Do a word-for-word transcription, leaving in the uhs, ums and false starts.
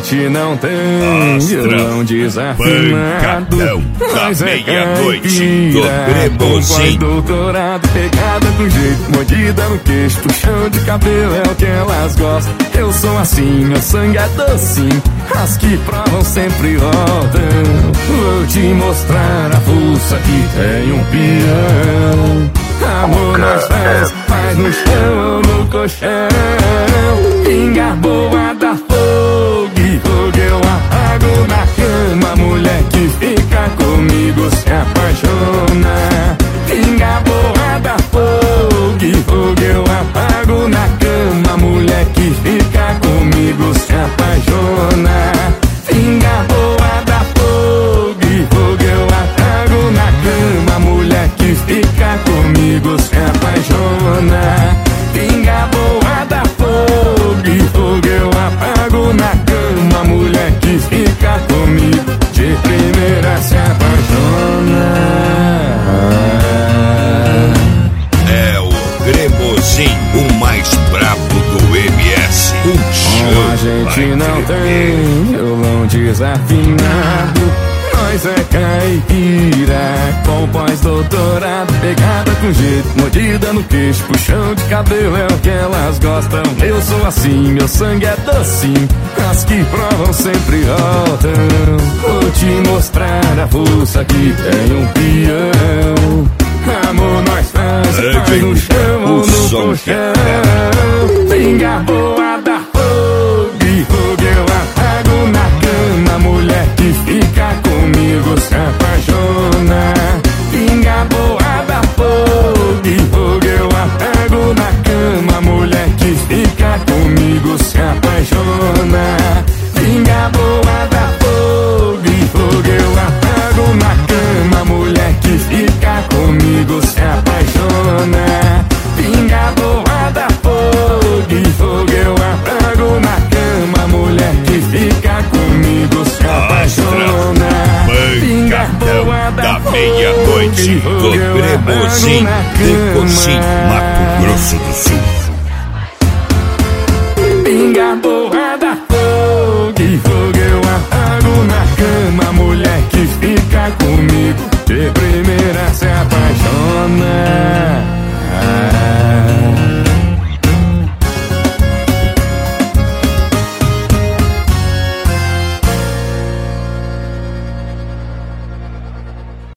gente não tem violão desafinado, mas é caipira com pós-doutorado, pegada com jeito, mordida no queixo, puxão de cabelo é o que elas gostam. Eu sou assim, meu sangue é docinho, as que provam sempre voltam. Vou te mostrar a força que tem um peão. Amor nós faz, faz no chão ou no colchão. Pinga boa da fogo, fogo eu apago na cama. Mulher que fica comigo se apaixona. Pinga boa da fogo, fogo eu apago na cama. Mulher que fica comigo se apaixona. Pinga boa da fogo, fogo eu apago na cama. Mulher que fica comigo se apaixona. Pinga boa da fogo, fogo eu apago na cama. Mulher que fica comigo de primeira se apaixona. É o Cremosinho, o mais brabo do M S. Um show. A gente não tem violão desafinado, nós é caipira com pós-doutorado, pegada com jeito, mordida no queixo, puxão de cabelo é o que elas gostam. Eu sou assim, meu sangue é docinho, as que provam sempre voltam. Vou te mostrar a força que tem um peão. Amor nós faz, faz no chão ou no colchão. Pinga boa da fogo, fogo eu apago na cama. Mulher que fica comigo se apaixona. Pinga boa da fogo, fogo eu apago na cama. Mulher que fica comigo se apaixona. Pinga boa da fogo, fogo eu apago na cama. Mulher que fica comigo se apaixona. Pinga boa da fogo, fogo eu apago na cama. Mulher que fica comigo se apaixona. Pinga boa da meia-noite do Cremosinho de Coxim, Mato Grosso do Sul. Pinga boa da fogo, fogo eu apago na cama. Mulher que fica comigo de primeira se apaixona.